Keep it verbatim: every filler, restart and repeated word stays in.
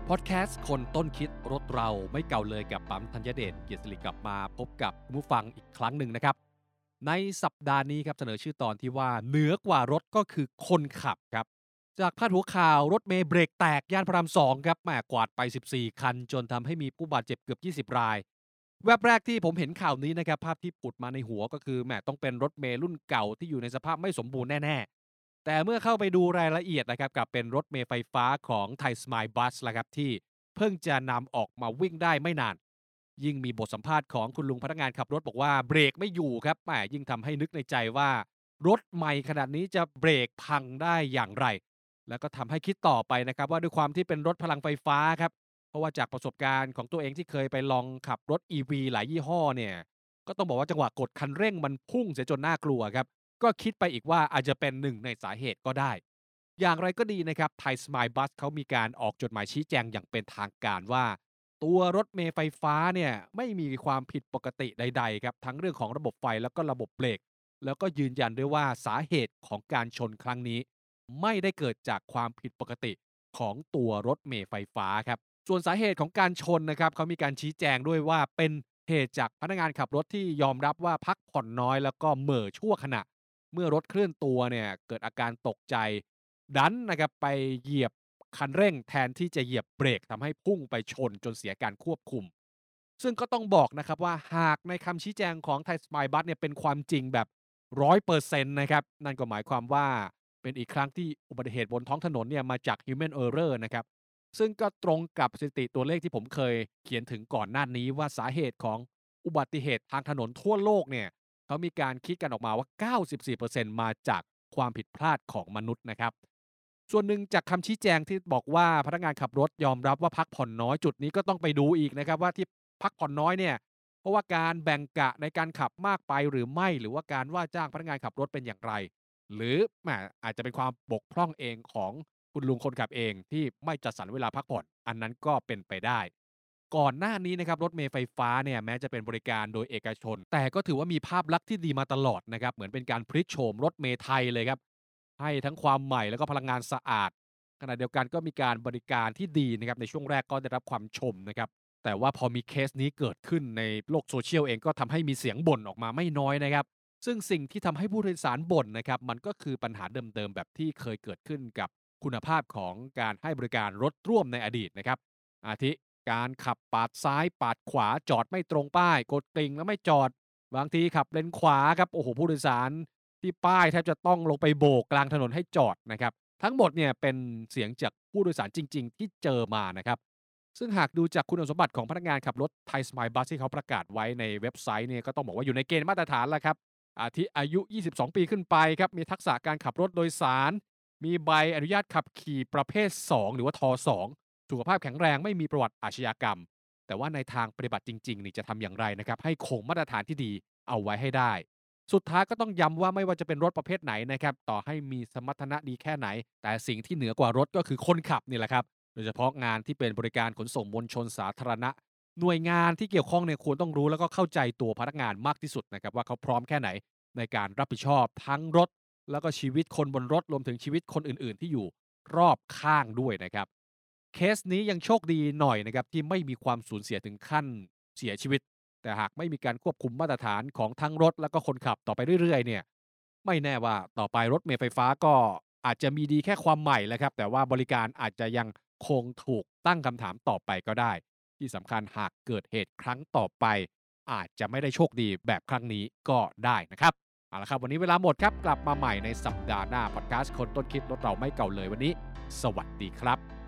พอดแคสต์คนต้นคิดรถเราไม่เก่าเลยกับปั๊มธัญเดชเกียรติศิริกลับมาพบกับผู้ฟังอีกครั้งหนึ่งนะครับในสัปดาห์นี้ครับเสนอชื่อตอนที่ว่าเหนือกว่ารถก็คือคนขับครับจากพาดหัวข่าวรถเมล์เบรกแตกย่านพระรามสองครับแหมกวาดไปสิบสี่คันจนทำให้มีผู้บาดเจ็บเกือบยี่สิบรายแวบแรกที่ผมเห็นข่าวนี้นะครับภาพที่ผุดมาในหัวก็คือแหมต้องเป็นรถเมล์รุ่นเก่าที่อยู่ในสภาพไม่สมบูรณ์แน่ๆแต่เมื่อเข้าไปดูรายละเอียดนะครับกลับเป็นรถเมล์ไฟฟ้าของไทยสมายบัสละครับที่ เพิ่งจะนำออกมาวิ่งได้ไม่นานยิ่งมีบทสัมภาษณ์ของคุณลุงพนักงานขับรถบอกว่าเบรกไม่อยู่ครับแหมยิ่งทำให้นึกในใจว่ารถใหม่ขนาดนี้จะเบรกพังได้อย่างไรแล้วก็ทำให้คิดต่อไปนะครับว่าด้วยความที่เป็นรถพลังไฟฟ้าครับเพราะว่าจากประสบการณ์ของตัวเองที่เคยไปลองขับรถ อี วี หลายยี่ห้อเนี่ยก็ต้องบอกว่าจังหวะกดคันเร่งมันพุ่งเสียจนน่ากลัวครับก็คิดไปอีกว่าอาจจะเป็นหนึ่งในสาเหตุก็ได้ อย่างไรก็ดีนะครับไทยสมายบัสเขามีการออกจดหมายชี้แจงอย่างเป็นทางการว่าตัวรถเมล์ไฟฟ้าเนี่ยไม่มีความผิดปกติใดๆครับทั้งเรื่องของระบบไฟแล้วก็ระบบเบรกแล้วก็ยืนยันด้วยว่าสาเหตุของการชนครั้งนี้ไม่ได้เกิดจากความผิดปกติของตัวรถเมล์ไฟฟ้าครับส่วนสาเหตุของการชนนะครับเขามีการชี้แจงด้วยว่าเป็นเหตุจากพนักงานขับรถที่ยอมรับว่าพักผ่อนน้อยแล้วก็เหม่อชั่วขณะเมื่อรถเคลื่อนตัวเนี่ยเกิดอาการตกใจ ดันนะครับไปเหยียบคันเร่งแทนที่จะเหยียบเบรกทำให้พุ่งไปชนจนเสียการควบคุมซึ่งก็ต้องบอกนะครับว่าหากในคำชี้แจงของไทยสมายบัสเนี่ยเป็นความจริงแบบหนึ่งร้อยเปอร์เซ็นต์นะครับนั่นก็หมายความว่าเป็นอีกครั้งที่อุบัติเหตุบนท้องถนนเนี่ยมาจาก Human Error นะครับซึ่งก็ตรงกับสถิติตัวเลขที่ผมเคยเขียนถึงก่อนหน้านี้ว่าสาเหตุของอุบัติเหตุทางถนนทั่วโลกเนี่ยเขามีการคิดกันออกมาว่าเก้าสิบสี่เปอร์เซ็นต์มาจากความผิดพลาดของมนุษย์นะครับ ส่วนหนึ่งจากคำชี้แจงที่บอกว่าพนักงานขับรถยอมรับว่าพักผ่อนน้อยจุดนี้ก็ต้องไปดูอีกนะครับว่าที่พักผ่อนน้อยเนี่ยเพราะว่าการแบ่งกะในการขับมากไปหรือไม่หรือว่าการว่าจ้างพนักงานขับรถเป็นอย่างไรหรือแหมอาจจะเป็นความบกพร่องเองของคุณลุงคนขับเองที่ไม่จัดสรรเวลาพักผ่อนอันนั้นก็เป็นไปได้ก่อนหน้านี้นะครับรถเมล์ไฟฟ้าเนี่ยแม้จะเป็นบริการโดยเอกชนแต่ก็ถือว่ามีภาพลักษณ์ที่ดีมาตลอดนะครับเหมือนเป็นการพลิกโฉมรถเมล์ไทยเลยครับ ให้ทั้งความใหม่แล้วก็พลังงานสะอาดขณะเดียวกันก็มีการบริการที่ดีนะครับในช่วงแรกก็ได้รับความชมนะครับแต่ว่าพอมีเคสนี้เกิดขึ้นในโลกโซเชียลเองก็ทำให้มีเสียงบ่นออกมาไม่น้อยนะครับซึ่งสิ่งที่ทำให้ผู้โดยสารบ่นนะครับมันก็คือปัญหาเดิมๆแบบที่เคยเกิดขึ้นกับคุณภาพของการให้บริการรถร่วมในอดีตนะครับอาทิการขับปาดซ้ายปาดขวาจอดไม่ตรงป้ายกดกริ่งแล้วไม่จอดบางทีขับเลนขวาครับโอ้โหผู้โดยสาร ที่ป้ายแทบจะต้องลงไปโบกกลางถนนให้จอดนะครับทั้งหมดเนี่ยเป็นเสียงจากผู้โดยสารจริงๆที่เจอมานะครับซึ่งหากดูจากคุณสมบัติของพนักงานขับรถไทยสมายบัสที่เขาประกาศไว้ในเว็บไซต์เนี่ยก็ต้องบอกว่าอยู่ในเกณฑ์มาตรฐานแล้วครับอาทิอายุยี่สิบสองปีขึ้นไปครับมีทักษะการขับรถโดยสารมีใบอนุญาตขับขี่ประเภทสองหรือว่าทสองสุขภาพแข็งแรงไม่มีประวัติอาชญากรรมแต่ว่าในทางปฏิบัติจริงๆนี่จะทำอย่างไรนะครับให้คงมาตรฐานที่ดีเอาไว้ให้ได้ สุดท้ายก็ต้องย้ำว่าไม่ว่าจะเป็นรถประเภทไหนนะครับต่อให้มีสมรรถนะดีแค่ไหนแต่สิ่งที่เหนือกว่ารถก็คือคนขับนี่แหละครับโดยเฉพาะงานที่เป็นบริการขนส่งมวลชนสาธารณะหน่วยงานที่เกี่ยวข้องเนี่ยควรต้องรู้แล้วก็เข้าใจตัวพนักงานมากที่สุดนะครับว่าเขาพร้อมแค่ไหนในการรับผิดชอบทั้งรถแล้วก็ชีวิตคนบนรถรวมถึงชีวิตคนอื่นๆที่อยู่รอบข้างด้วยนะครับเคสนี้ยังโชคดีหน่อยนะครับที่ไม่มีความสูญเสียถึงขั้นเสียชีวิต แต่หากไม่มีการควบคุมมาตรฐานของทั้งรถแล้วก็คนขับต่อไปเรื่อยๆเนี่ยไม่แน่ว่าต่อไปรถเมล์ไฟฟ้าก็อาจจะมีดีแค่ความใหม่แหละครับแต่ว่าบริการอาจจะยังคงถูกตั้งคำถามต่อไปก็ได้ที่สำคัญหากเกิดเหตุครั้งต่อไปอาจจะไม่ได้โชคดีแบบครั้งนี้ก็ได้นะครับเอาละครับวันนี้เวลาหมดครับกลับมาใหม่ในสัปดาห์หน้าพอดแคสต์คนต้นคิดรถเราไม่เก่าเลยวันนี้สวัสดีครับ